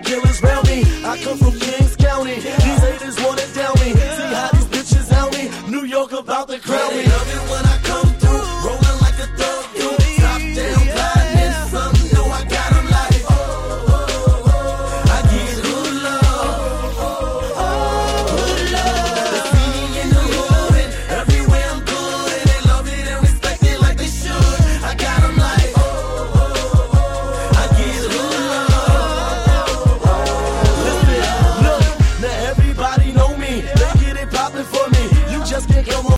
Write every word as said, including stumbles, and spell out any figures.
killers round me. I come from Kings County. These haters wanna down me. See how these bitches out me. New York about to crown me.